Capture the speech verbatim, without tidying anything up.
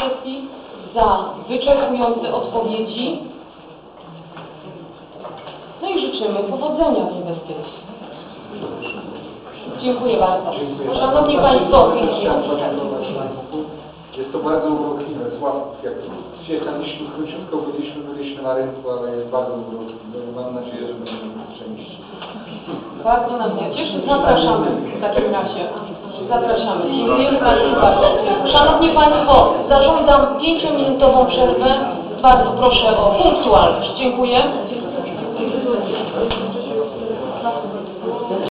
sesji, za wyczerpujące odpowiedzi. No i życzymy powodzenia w inwestycji. Dziękuję bardzo. Dziękuję. Szanowni Państwo, jest to bardzo urokliwe, słabo, jak przyjechaliśmy króciutko, byliśmy, byliśmy na rynku, ale jest bardzo urokliwe. Mam nadzieję, że będziemy częściej. Bardzo nas to cieszy. Zapraszamy w takim razie. Zapraszamy. Dziękujemy Państwu bardzo. Szanowni Państwo, zarządzam pięciominutową przerwę. Bardzo proszę o punktualność. Dziękuję.